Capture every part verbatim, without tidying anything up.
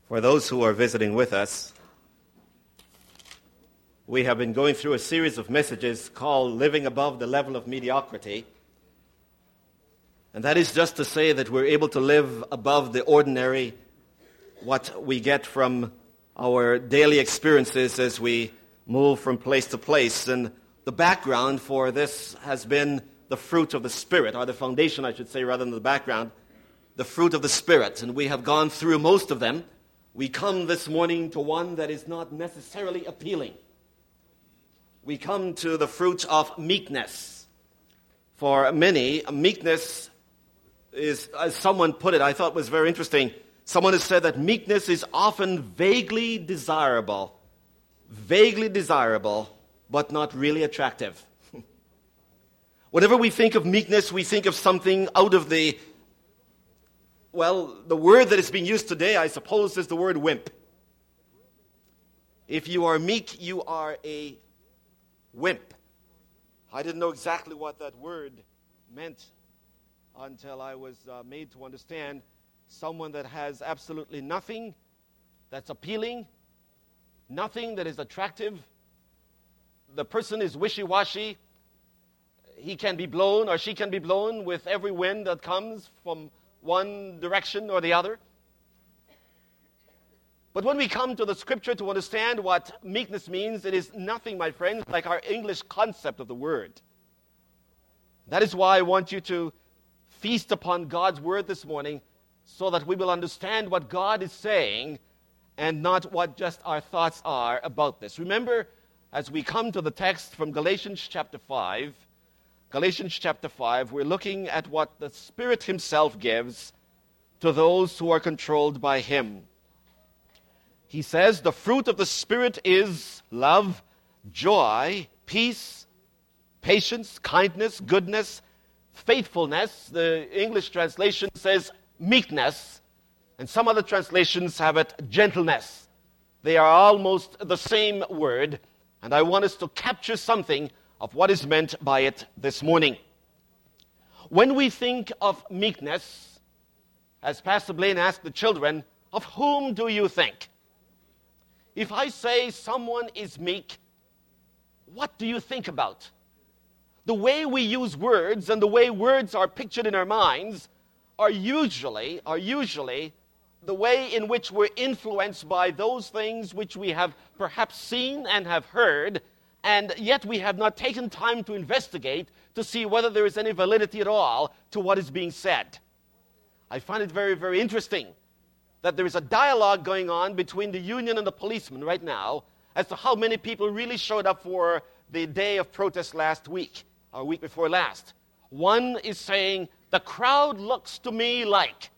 For those who are visiting with us, we have been going through a series of messages called Living Above the Level of Mediocrity. And that is just to say that we're able to live above the ordinary, what we get from our daily experiences as we move from place to place. And the background for this has been the fruit of the Spirit, or the foundation, I should say, rather than the background, the fruit of the Spirit. And we have gone through most of them. We come this morning to one that is not necessarily appealing. We come to the fruit of meekness. For many, meekness is, as someone put it, I thought was very interesting. Someone has said that meekness is often vaguely desirable, vaguely desirable, but not really attractive. Whenever we think of meekness, we think of something out of the, well, the word that is being used today, I suppose, is the word wimp. If you are meek, you are a wimp. I didn't know exactly what that word meant until I was uh, made to understand someone that has absolutely nothing that's appealing, nothing that is attractive. The person is wishy-washy. He can be blown or she can be blown with every wind that comes from one direction or the other. But when we come to the Scripture to understand what meekness means, it is nothing, my friends, like our English concept of the word. That is why I want you to feast upon God's word this morning so that we will understand what God is saying and not what just our thoughts are about this. Remember, as we come to the text from Galatians chapter five, Galatians chapter five, we're looking at what the Spirit Himself gives to those who are controlled by Him. He says, the fruit of the Spirit is love, joy, peace, patience, kindness, goodness, faithfulness. The English translation says meekness, and some other translations have it gentleness. They are almost the same word, and I want us to capture something of what is meant by it this morning. When we think of meekness, as Pastor Blaine asked the children, of whom do you think? If I say someone is meek, what do you think about? The way we use words and the way words are pictured in our minds are usually, are usually the way in which we're influenced by those things which we have perhaps seen and have heard, and yet we have not taken time to investigate to see whether there is any validity at all to what is being said. I find it very, very interesting that there is a dialogue going on between the union and the policemen right now as to how many people really showed up for the day of protest last week, or week before last. One is saying, the crowd looks to me like.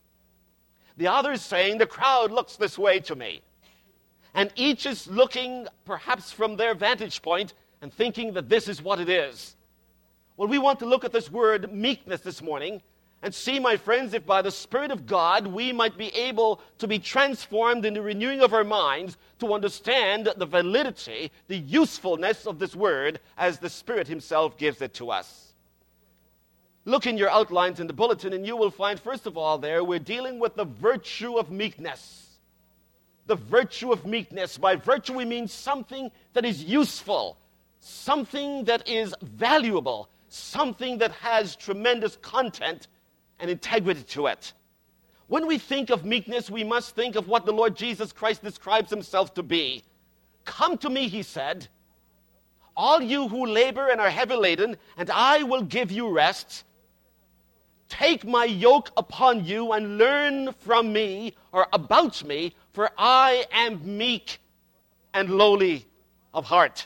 The other is saying, the crowd looks this way to me. And each is looking perhaps from their vantage point and thinking that this is what it is. Well, we want to look at this word meekness this morning and see, my friends, if by the Spirit of God we might be able to be transformed in the renewing of our minds to understand the validity, the usefulness of this word as the Spirit Himself gives it to us. Look in your outlines in the bulletin and you will find, first of all, there we're dealing with the virtue of meekness. The virtue of meekness. By virtue we mean something that is useful, something that is valuable, something that has tremendous content and integrity to it. When we think of meekness, we must think of what the Lord Jesus Christ describes Himself to be. Come to me, He said, all you who labor and are heavy laden, and I will give you rest. Take my yoke upon you and learn from me, or about me, for I am meek and lowly of heart.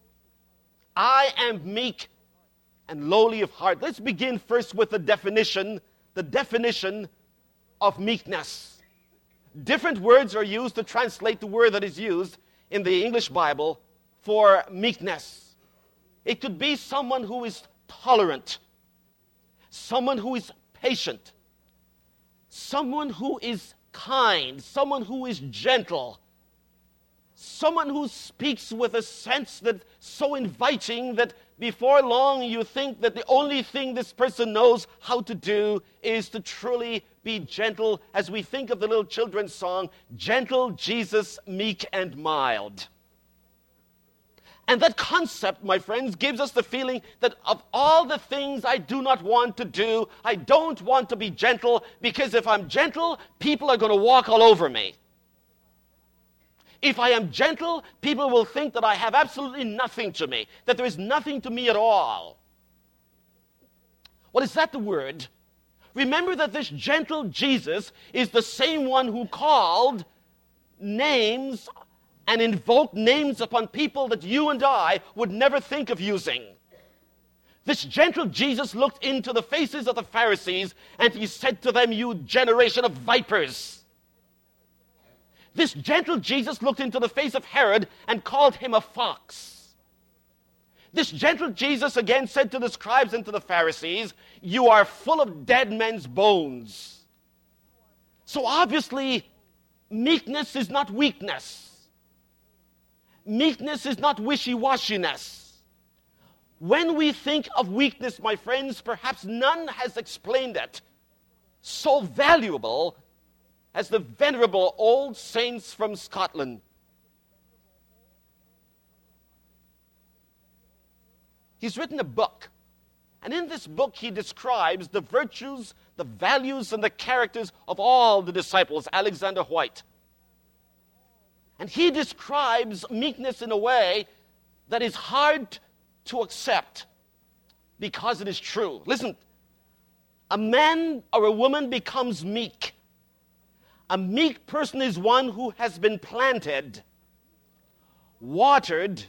I am meek and lowly of heart. Let's begin first with the definition, the definition of meekness. Different words are used to translate the word that is used in the English Bible for meekness. It could be someone who is tolerant, someone who is patient, someone who is kind, someone who is gentle, Someone who speaks with a sense that's so inviting that before long you think that the only thing this person knows how to do is to truly be gentle, as we think of the little children's song, "Gentle Jesus, meek and mild." And that concept, my friends, gives us the feeling that of all the things I do not want to do, I don't want to be gentle, because if I'm gentle, people are going to walk all over me. If I am gentle, people will think that I have absolutely nothing to me, that there is nothing to me at all. What is that the word? Remember that this gentle Jesus is the same one who called names and invoked names upon people that you and I would never think of using. This gentle Jesus looked into the faces of the Pharisees and he said to them, "You generation of vipers." This gentle Jesus looked into the face of Herod and called him a fox. This gentle Jesus again said to the scribes and to the Pharisees, "You are full of dead men's bones." So obviously, meekness is not weakness. Meekness is not wishy-washiness. When we think of weakness, my friends, perhaps none has explained it so valuable as the venerable old saints from Scotland. He's written a book, and in this book he describes the virtues, the values, and the characters of all the disciples, Alexander White. And he describes meekness in a way that is hard to accept because it is true. Listen, a man or a woman becomes meek. A meek person is one who has been planted, watered,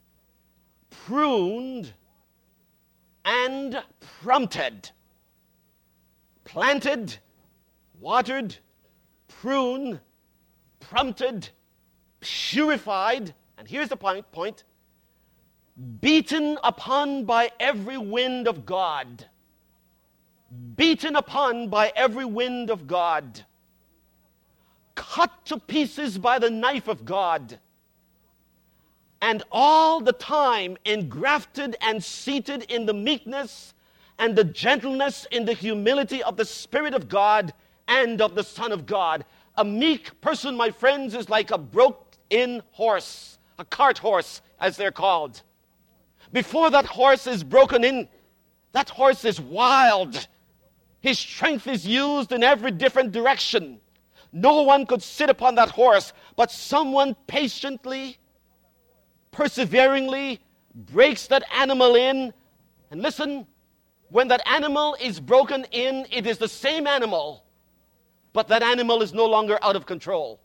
pruned, and prompted. Planted, watered, pruned, prompted, purified, and here's the point, point, beaten upon by every wind of God. Beaten upon by every wind of God. Cut to pieces by the knife of God, and all the time engrafted and seated in the meekness and the gentleness, in the humility of the Spirit of God and of the Son of God. A meek person, my friends, is like a broke-in horse, a cart horse, as they're called. Before that horse is broken in, that horse is wild. His strength is used in every different direction. No one could sit upon that horse, but someone patiently, perseveringly breaks that animal in. And listen, when that animal is broken in, it is the same animal, but that animal is no longer out of control.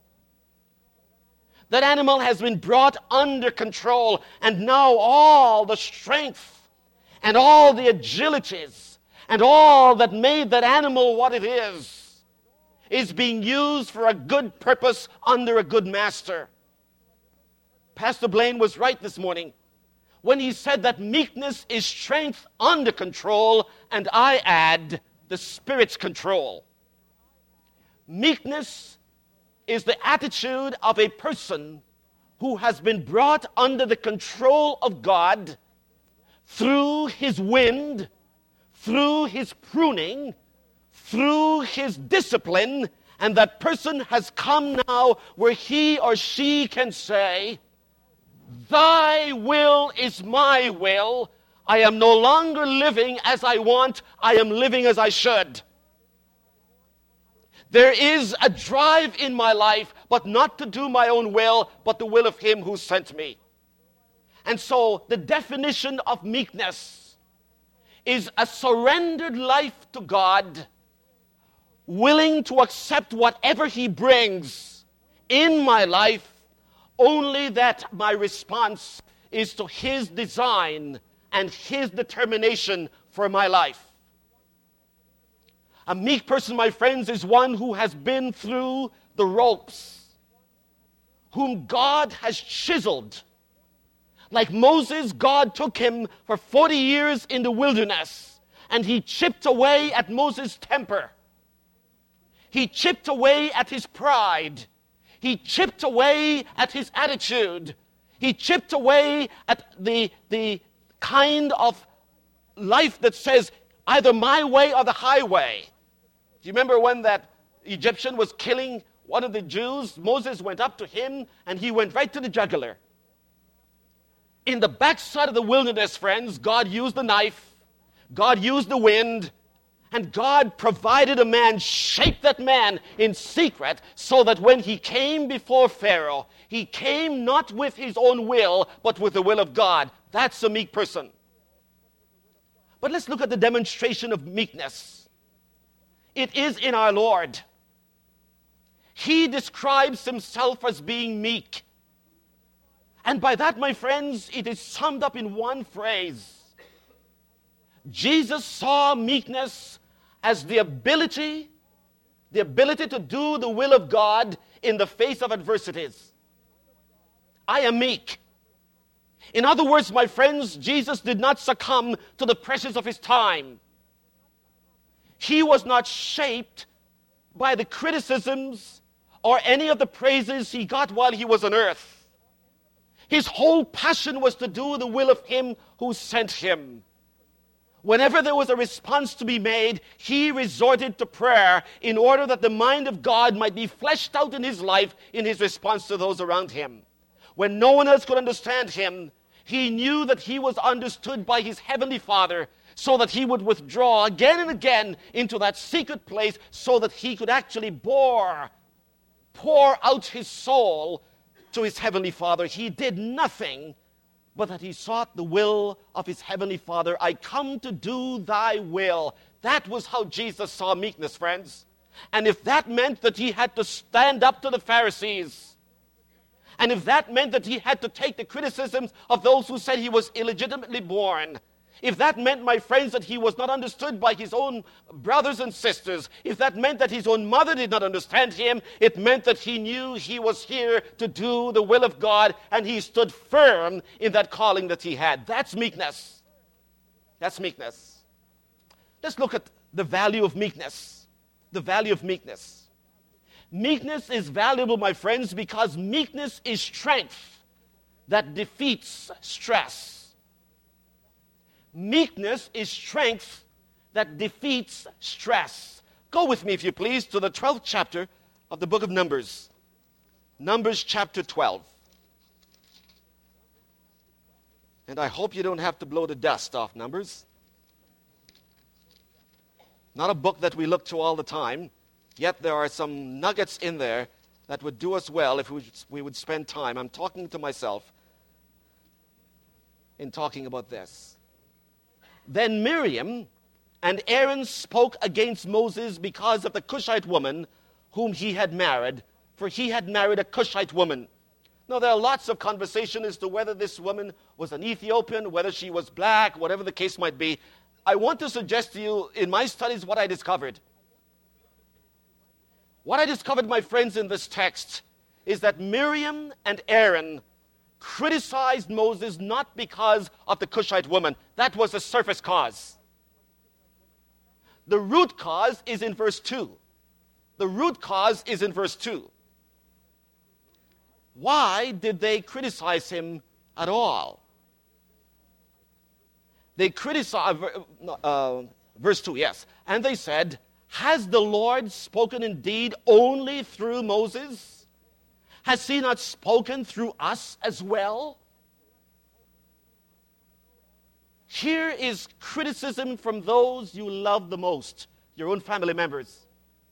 That animal has been brought under control, and now all the strength and all the agilities and all that made that animal what it is is being used for a good purpose under a good master. Pastor Blaine was right this morning when he said that meekness is strength under control, and I add the Spirit's control. Meekness is the attitude of a person who has been brought under the control of God through his wind, through his pruning, through his discipline, and that person has come now where he or she can say, "Thy will is my will. I am no longer living as I want. I am living as I should." There is a drive in my life, but not to do my own will, but the will of him who sent me. And so the definition of meekness is a surrendered life to God, willing to accept whatever he brings in my life, only that my response is to his design and his determination for my life. A meek person, my friends, is one who has been through the ropes, whom God has chiseled. Like Moses, God took him for forty years in the wilderness, and he chipped away at Moses' temper. He chipped away at his pride. He chipped away at his attitude. He chipped away at the, the kind of life that says either my way or the highway. Do you remember when that Egyptian was killing one of the Jews? Moses went up to him and he went right to the jugular. In the backside of the wilderness, friends, God used the knife, God used the wind, and God provided a man, shaped that man in secret, so that when he came before Pharaoh, he came not with his own will, but with the will of God. That's a meek person. But let's look at the demonstration of meekness. It is in our Lord. He describes himself as being meek. And by that, my friends, it is summed up in one phrase. Jesus saw meekness as the ability, the ability to do the will of God in the face of adversities. I am meek. In other words, my friends, Jesus did not succumb to the pressures of his time. He was not shaped by the criticisms or any of the praises he got while he was on earth. His whole passion was to do the will of him who sent him. Whenever there was a response to be made, he resorted to prayer in order that the mind of God might be fleshed out in his life in his response to those around him. When no one else could understand him, he knew that he was understood by his heavenly Father, so that he would withdraw again and again into that secret place so that he could actually bore, pour out his soul to his heavenly Father. He did nothing but that he sought the will of his heavenly Father. I come to do thy will. That was how Jesus saw meekness, friends. And if that meant that he had to stand up to the Pharisees, and if that meant that he had to take the criticisms of those who said he was illegitimately born, if that meant, my friends, that he was not understood by his own brothers and sisters, if that meant that his own mother did not understand him, it meant that he knew he was here to do the will of God, and he stood firm in that calling that he had. That's meekness. That's meekness. Let's look at the value of meekness. The value of meekness. Meekness is valuable, my friends, because meekness is strength that defeats stress. Meekness is strength that defeats stress. Go with me, if you please, to the twelfth chapter of the book of Numbers. Numbers chapter twelve. And I hope you don't have to blow the dust off Numbers. Not a book that we look to all the time, yet there are some nuggets in there that would do us well if we, we would spend time. I'm talking to myself in talking about this. Then Miriam and Aaron spoke against Moses because of the Cushite woman whom he had married, for he had married a Cushite woman. Now, there are lots of conversation as to whether this woman was an Ethiopian, whether she was black, whatever the case might be. I want to suggest to you, in my studies, what I discovered. What I discovered, my friends, in this text is that Miriam and Aaron criticized Moses not because of the Cushite woman. That was the surface cause. The root cause is in verse two. The root cause is in verse two. Why did they criticize him at all? They criticized, uh, verse two, yes. And they said, has the Lord spoken indeed only through Moses? Has he not spoken through us as well? Here is criticism from those you love the most, your own family members.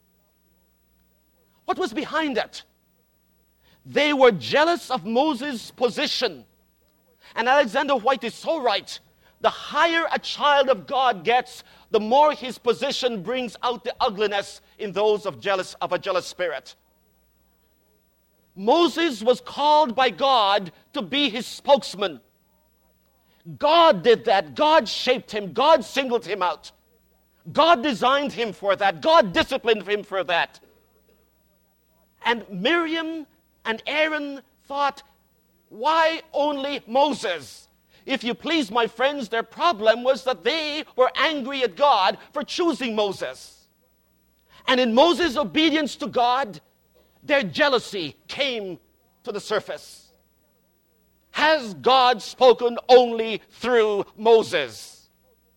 What was behind it? They were jealous of Moses' position. And Alexander White is so right. The higher a child of God gets, the more his position brings out the ugliness in those of jealous of a jealous spirit. Moses was called by God to be his spokesman. God did that. God shaped him. God singled him out. God designed him for that. God disciplined him for that. And Miriam and Aaron thought, why only Moses? If you please, my friends, their problem was that they were angry at God for choosing Moses. And in Moses' obedience to God, their jealousy came to the surface? Has God spoken only through Moses?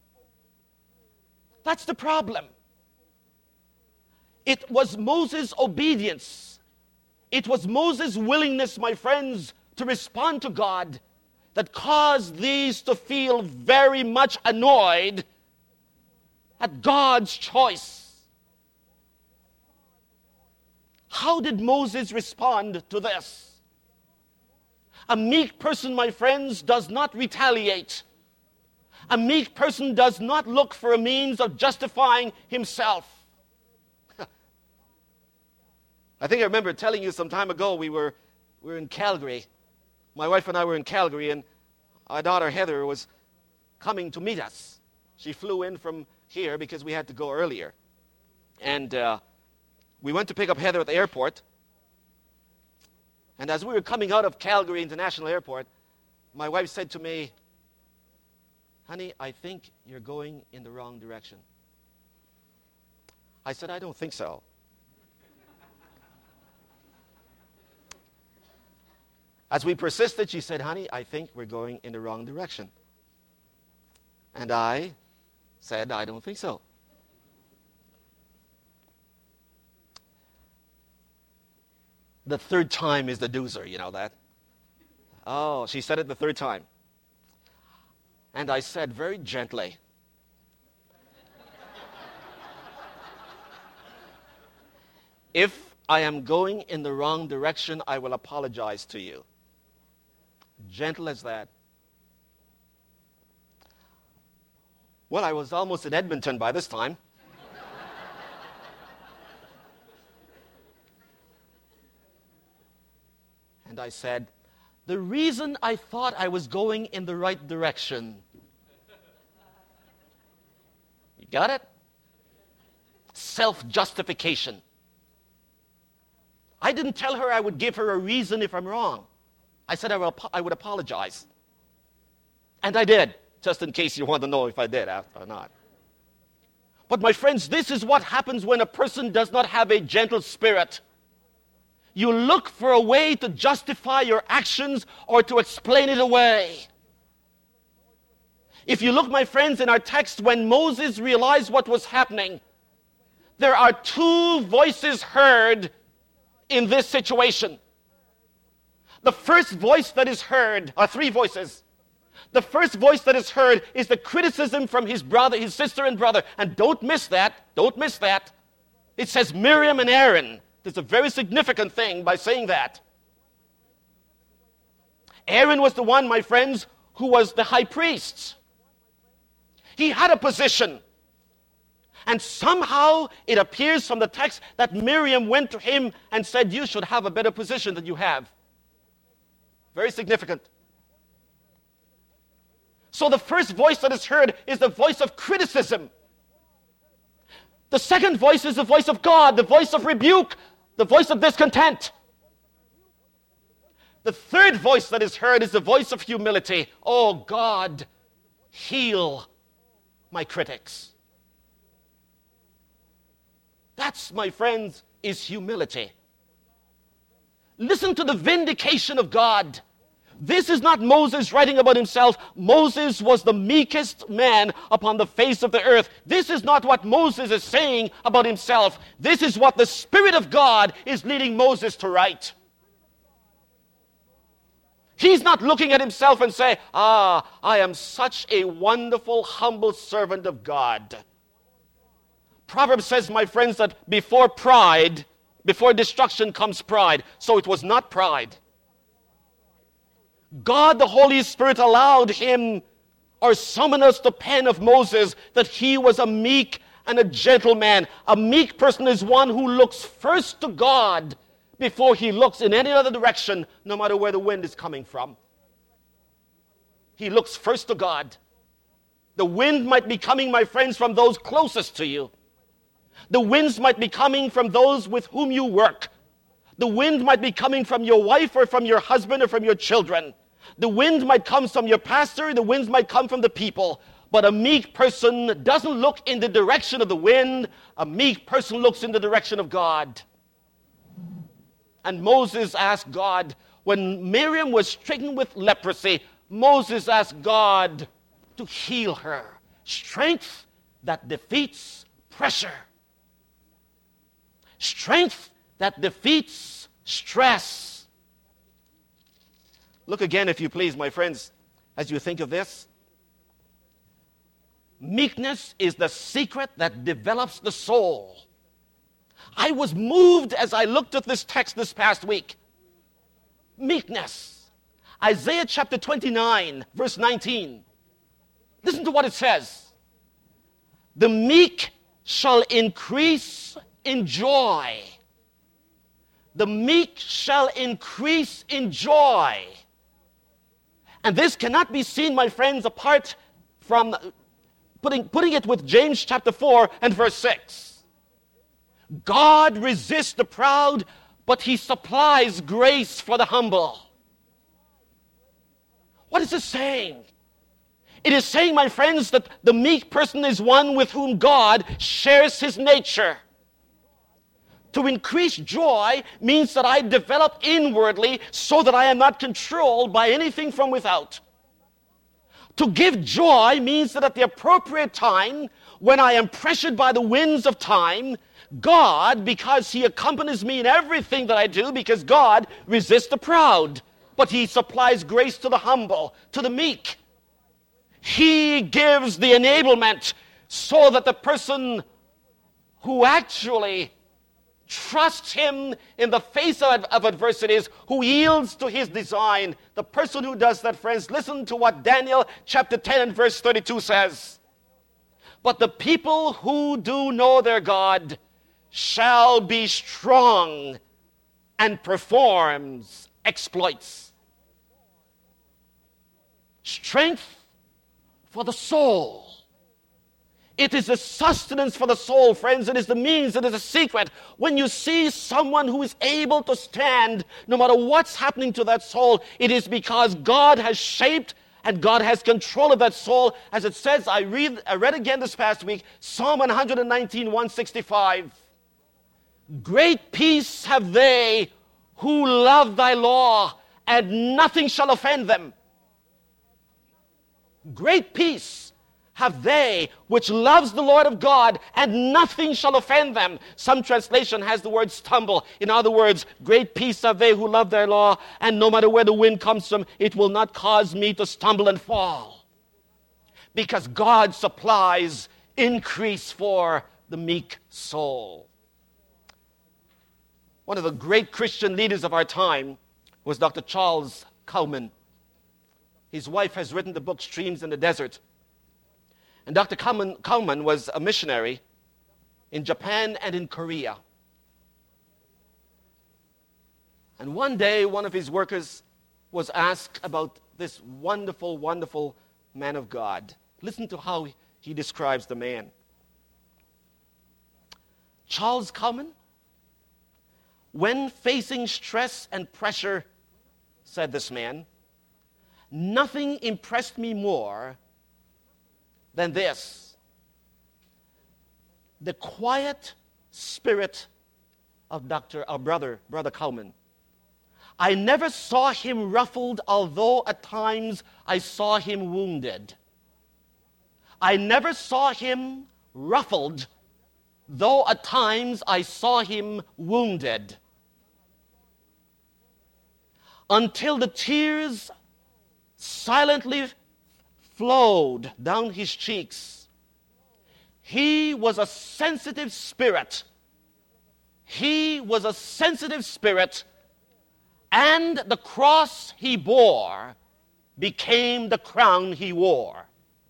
That's the problem. It was Moses' obedience. It was Moses' willingness, my friends, to respond to God that caused these to feel very much annoyed at God's choice. How did Moses respond to this? A meek person, my friends, does not retaliate. A meek person does not look for a means of justifying himself. I think I remember telling you some time ago, we were, we were in Calgary. My wife and I were in Calgary, and our daughter Heather was coming to meet us. She flew in from here because we had to go earlier. And uh, we went to pick up Heather at the airport. And as we were coming out of Calgary International Airport, my wife said to me, "Honey, I think you're going in the wrong direction." I said, "I don't think so." As we persisted, she said, "Honey, I think we're going in the wrong direction." And I said, "I don't think so." The third time is the doozer, you know that? Oh, she said it the third time. And I said very gently, "If I am going in the wrong direction, I will apologize to you." Gentle as that. Well, I was almost in Edmonton by this time. And I said, "The reason I thought I was going in the right direction." You got it? Self-justification. I didn't tell her I would give her a reason if I'm wrong. I said I, will, I would apologize. And I did, just in case you want to know if I did or not. But my friends, this is what happens when a person does not have a gentle spirit. You look for a way to justify your actions or to explain it away. If you look, my friends, in our text, when Moses realized what was happening, there are two voices heard in this situation. The first voice that is heard, or three voices. The first voice that is heard is the criticism from his brother, his sister and brother. And don't miss that. Don't miss that. It says Miriam and Aaron. There's a very significant thing by saying that. Aaron was the one, my friends, who was the high priest. He had a position. And somehow it appears from the text that Miriam went to him and said, "You should have a better position than you have." Very significant. So the first voice that is heard is the voice of criticism. The second voice is the voice of God, the voice of rebuke, the voice of discontent. The third voice that is heard is the voice of humility. "Oh God, heal my critics." That's, my friends, is humility. Listen to the vindication of God. This is not Moses writing about himself. Moses was the meekest man upon the face of the earth. This is not what Moses is saying about himself. This is what the Spirit of God is leading Moses to write. He's not looking at himself and saying, "Ah, I am such a wonderful, humble servant of God." Proverbs says, my friends, that before pride, before destruction comes pride. So it was not pride. God, the Holy Spirit, allowed him or summoned us the pen of Moses that he was a meek and a gentle man. A meek person is one who looks first to God before he looks in any other direction, no matter where the wind is coming from. He looks first to God. The wind might be coming, my friends, from those closest to you. The winds might be coming from those with whom you work. The wind might be coming from your wife or from your husband or from your children. The wind might come from your pastor. The winds might come from the people. But a meek person doesn't look in the direction of the wind. A meek person looks in the direction of God. And Moses asked God, when Miriam was stricken with leprosy, Moses asked God to heal her. Strength that defeats pressure. Strength that defeats stress. Look again, if you please, my friends, as you think of this. Meekness is the secret that develops the soul. I was moved as I looked at this text this past week. Meekness. Isaiah chapter twenty-nine, verse nineteen. Listen to what it says. The meek shall increase in joy. The meek shall increase in joy. And this cannot be seen, my friends, apart from putting, putting it with James chapter four and verse six. God resists the proud, but he supplies grace for the humble. What is it saying? It is saying, my friends, that the meek person is one with whom God shares his nature. To increase joy means that I develop inwardly so that I am not controlled by anything from without. To give joy means that at the appropriate time, when I am pressured by the winds of time, God, because he accompanies me in everything that I do, because God resists the proud, but he supplies grace to the humble, to the meek. He gives the enablement so that the person who actually trusts him in the face of, of adversities, who yields to his design, the person who does that, friends, listen to what Daniel chapter ten and verse thirty-two says. But the people who do know their God shall be strong and performs exploits. Strength for the soul. It is the sustenance for the soul, friends. It is the means. It is a secret. When you see someone who is able to stand, no matter what's happening to that soul, it is because God has shaped and God has control of that soul. As it says, I read, I read again this past week, Psalm one nineteen, one sixty-five. Great peace have they who love thy law, and nothing shall offend them. Great peace have they which loves the Lord of God, and nothing shall offend them. Some translation has the word stumble. In other words, great peace have they who love their law, and no matter where the wind comes from, it will not cause me to stumble and fall. Because God supplies increase for the meek soul. One of the great Christian leaders of our time was Doctor Charles Cowman. His wife has written the book Streams in the Desert. And Doctor Cowman, Cowman was a missionary in Japan and in Korea. And one day, one of his workers was asked about this wonderful, wonderful man of God. Listen to how he describes the man. Charles Cowman, when facing stress and pressure, said this man, nothing impressed me more than this: the quiet spirit of Doctor, our brother, Brother Cowman. I never saw him ruffled, although at times I saw him wounded. I never saw him ruffled, though at times I saw him wounded. Until the tears silently flowed down his cheeks. He was a sensitive spirit. He was a sensitive spirit, and the cross he bore became the crown he wore.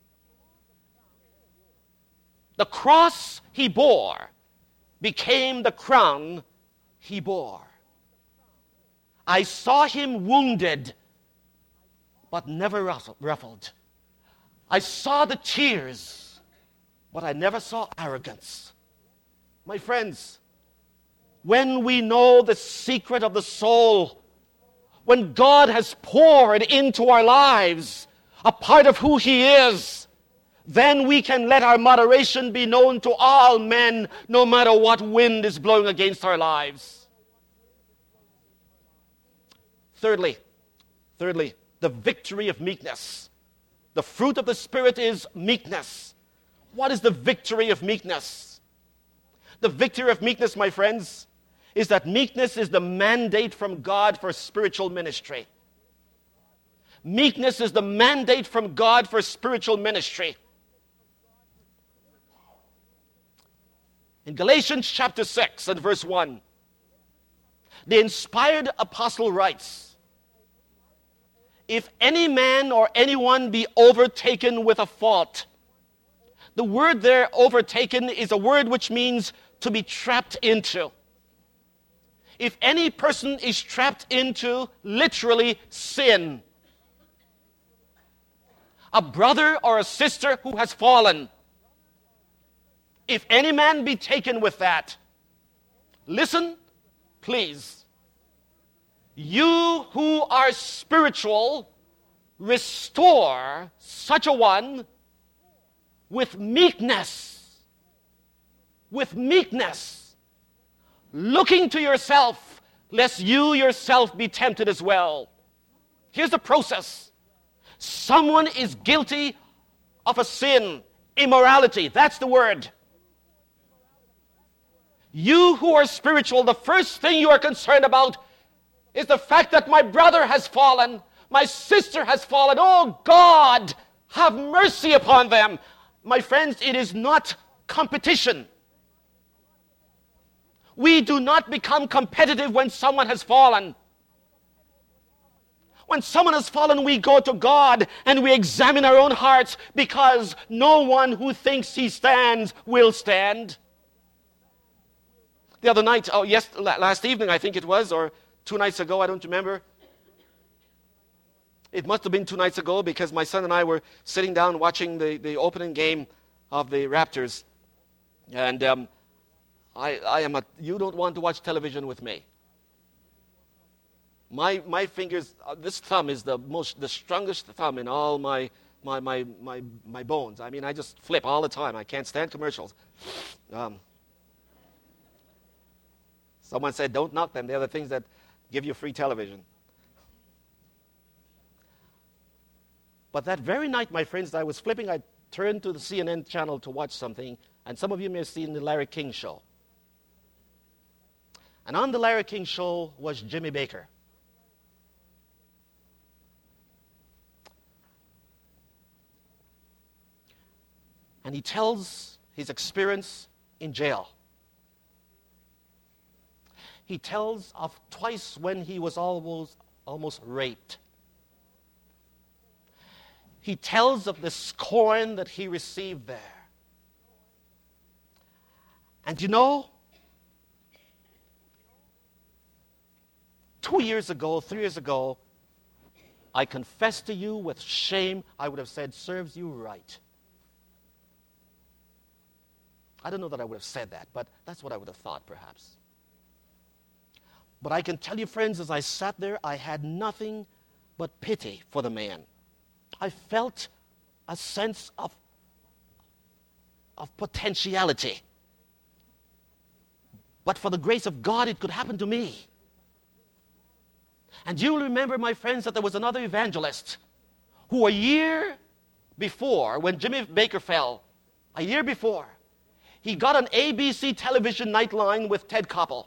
The cross he bore became the crown he bore. I saw him wounded, but never ruffled. I saw the tears, but I never saw arrogance. My friends, when we know the secret of the soul, when God has poured into our lives a part of who he is, then we can let our moderation be known to all men, no matter what wind is blowing against our lives. Thirdly, thirdly, the victory of meekness. The fruit of the Spirit is meekness. What is the victory of meekness? The victory of meekness, my friends, is that meekness is the mandate from God for spiritual ministry. Meekness is the mandate from God for spiritual ministry. In Galatians chapter six and verse one, the inspired apostle writes, "If any man or anyone be overtaken with a fault," the word there, overtaken, is a word which means to be trapped into. If any person is trapped into, literally, sin, a brother or a sister who has fallen, if any man be taken with that, listen, please. You who are spiritual, restore such a one with meekness. With meekness. Looking to yourself, lest you yourself be tempted as well. Here's the process. Someone is guilty of a sin, immorality. That's the word. You who are spiritual, the first thing you are concerned about is the fact that my brother has fallen, my sister has fallen. Oh God, have mercy upon them. My friends, it is not competition. We do not become competitive when someone has fallen. When someone has fallen, we go to God and we examine our own hearts, because no one who thinks he stands will stand. The other night, oh yes, last evening I think it was, or two nights ago, I don't remember. It must have been two nights ago, because my son and I were sitting down watching the, the opening game of the Raptors. And um, I, I am a, you don't want to watch television with me. My my fingers, uh, this thumb is the most, the strongest thumb in all my, my, my, my, my bones. I mean, I just flip all the time. I can't stand commercials. Um, someone said, don't knock them. They're the things that give you free television. But that very night, my friends, I was flipping, I turned to the C N N channel to watch something, and some of you may have seen the Larry King show. And on the Larry King show was Jimmy Baker. And he tells his experience in jail. He tells of twice when he was almost, almost raped. He tells of the scorn that he received there. And you know, two years ago, three years ago, I confess to you with shame, I would have said, serves you right. I don't know that I would have said that, but that's what I would have thought, perhaps. But I can tell you, friends, as I sat there, I had nothing but pity for the man. I felt a sense of, of potentiality. But for the grace of God, it could happen to me. And you'll remember, my friends, that there was another evangelist who a year before, when Jimmy Baker fell, a year before, he got an A B C television nightline with Ted Koppel.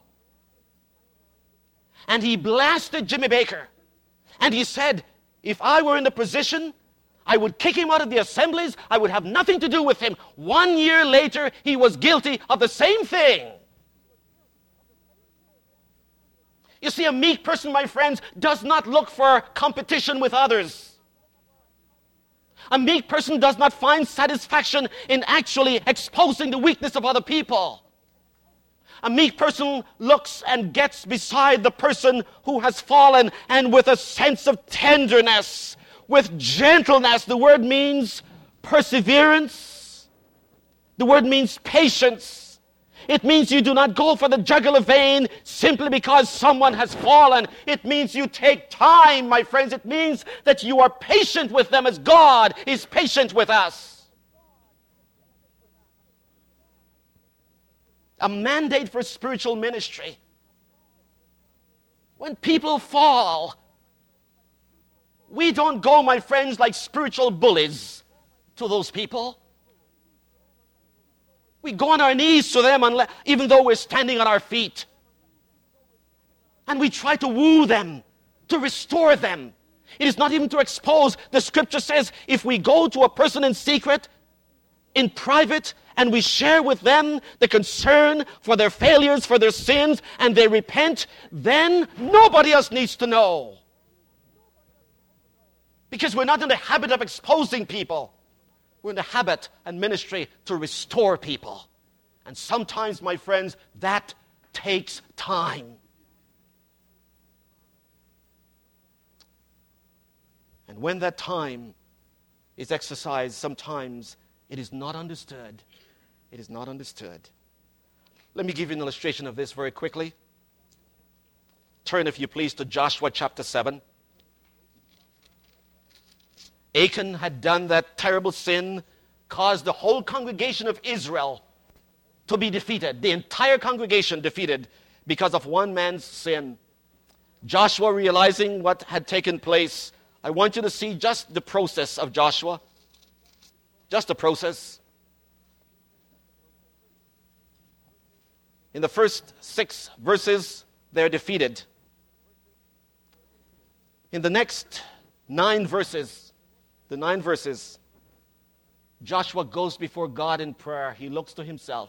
And he blasted Jimmy Baker. And he said, if I were in the position, I would kick him out of the assemblies. I would have nothing to do with him. One year later, he was guilty of the same thing. You see, a meek person, my friends, does not look for competition with others. A meek person does not find satisfaction in actually exposing the weakness of other people. A meek person looks and gets beside the person who has fallen, and with a sense of tenderness, with gentleness. The word means perseverance. The word means patience. It means you do not go for the jugular vein simply because someone has fallen. It means you take time, my friends. It means that you are patient with them as God is patient with us. A mandate for spiritual ministry. When people fall, We don't go, my friends, like spiritual bullies to those people. We go on our knees to them unless, even though we're standing on our feet. And we try to woo them, to restore them. It is not even to expose. The scripture says if we go to a person in secret, in private, and we share with them the concern for their failures, for their sins, and they repent, then nobody else needs to know. Because we're not in the habit of exposing people. We're in the habit and ministry to restore people. And sometimes, my friends, that takes time. And when that time is exercised, sometimes it is not understood. It is not understood. Let me give you an illustration of this very quickly. Turn, if you please, to Joshua chapter seven. Achan had done that terrible sin, caused the whole congregation of Israel to be defeated. The entire congregation defeated because of one man's sin. Joshua, realizing what had taken place, I want you to see just the process of Joshua. Just the process. In the first six verses, they're defeated. In the next nine verses, the nine verses, Joshua goes before God in prayer. He looks to himself.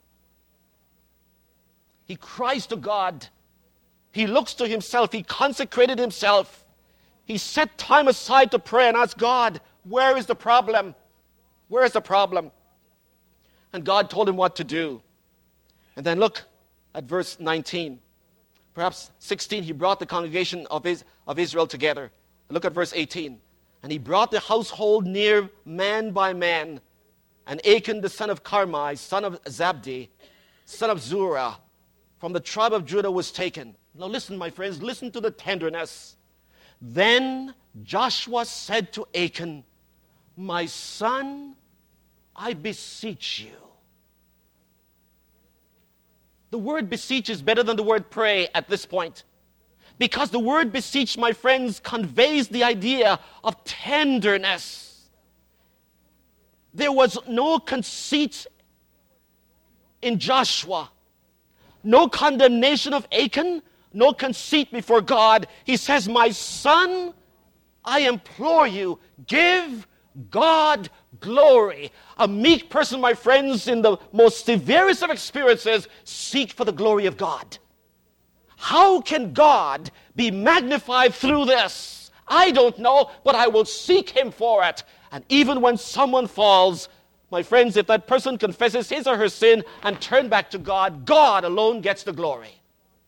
He cries to God. He looks to himself. He consecrated himself. He set time aside to pray and ask God, where is the problem? Where is the problem? And God told him what to do. And then look at verse nineteen. Perhaps sixteen, he brought the congregation of, his, of Israel together. Look at verse eighteen. And he brought the household near man by man. And Achan, the son of Carmi, son of Zabdi, son of Zurah, from the tribe of Judah was taken. Now listen, my friends, listen to the tenderness. Then Joshua said to Achan, my son, I beseech you. The word beseech is better than the word pray at this point. Because the word beseech, my friends, conveys the idea of tenderness. There was no conceit in Joshua, no condemnation of Achan, no conceit before God. He says, my son, I implore you, give God glory. A meek person, my friends, in the most severest of experiences, seek for the glory of God. How can God be magnified through this? I don't know, but I will seek him for it. And even when someone falls, my friends, if that person confesses his or her sin and turn back to God, God alone gets the glory.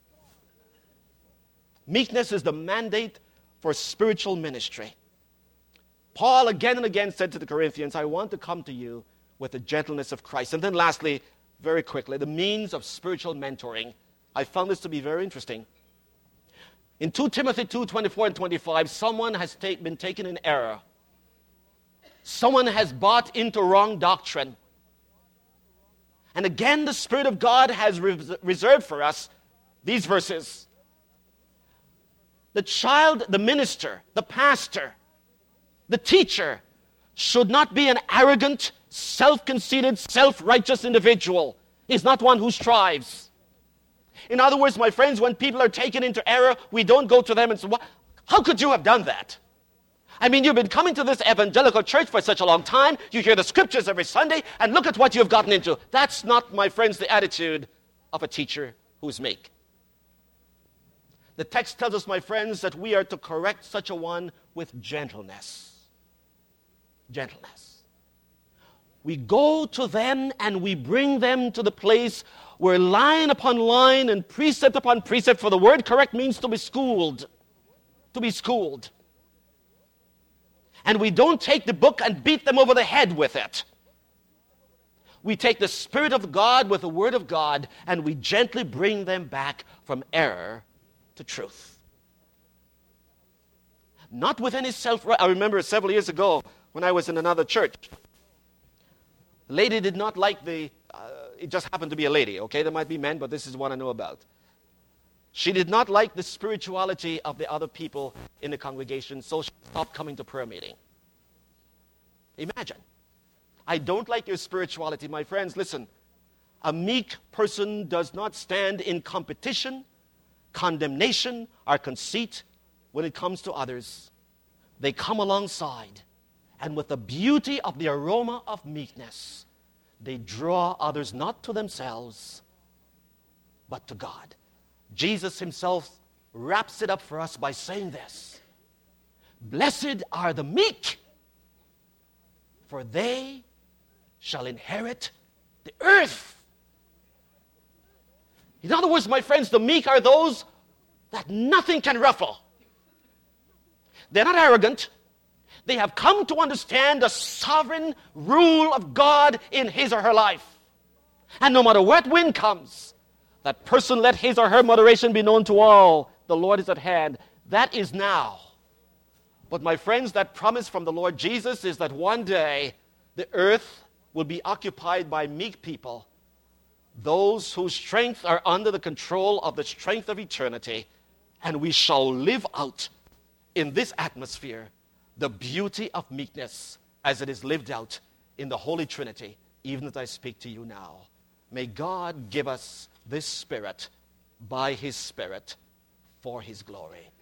Meekness is the mandate for spiritual ministry. Paul again and again said to the Corinthians, I want to come to you with the gentleness of Christ. And then lastly, very quickly, the means of spiritual mentoring. I found this to be very interesting. In Second Timothy two, twenty-four and twenty-five, someone has ta- been taken in error. Someone has bought into wrong doctrine. And again, the Spirit of God has re- reserved for us these verses. The child, the minister, the pastor, the teacher should not be an arrogant, self-conceited, self-righteous individual. He's not one who strives. In other words, my friends, when people are taken into error, we don't go to them and say, well, how could you have done that? I mean, you've been coming to this evangelical church for such a long time. You hear the scriptures every Sunday, and look at what you've gotten into. That's not, my friends, the attitude of a teacher who's meek. The text tells us, my friends, that we are to correct such a one with gentleness. Gentleness. We go to them and we bring them to the place where line upon line and precept upon precept, for the word correct means to be schooled. To be schooled. And we don't take the book and beat them over the head with it. We take the Spirit of God with the Word of God and we gently bring them back from error to truth. Not with any self... I remember several years ago when I was in another church. The lady did not like the... Uh, it just happened to be a lady, okay? There might be men, but this is one I know about. She did not like the spirituality of the other people in the congregation, so she stopped coming to prayer meeting. Imagine. I don't like your spirituality. My friends, listen. A meek person does not stand in competition, condemnation, or conceit when it comes to others. They come alongside, and with the beauty of the aroma of meekness, they draw others not to themselves, but to God. Jesus himself wraps it up for us by saying this: blessed are the meek, for they shall inherit the earth. In other words, my friends, the meek are those that nothing can ruffle. They're not arrogant. They have come to understand the sovereign rule of God in his or her life. And no matter what wind comes, that person let his or her moderation be known to all. The Lord is at hand. That is now. But my friends, that promise from the Lord Jesus is that one day the earth will be occupied by meek people, those whose strength are under the control of the strength of eternity, and we shall live out in this atmosphere the beauty of meekness as it is lived out in the Holy Trinity, even as I speak to you now. May God give us this spirit by his Spirit for his glory.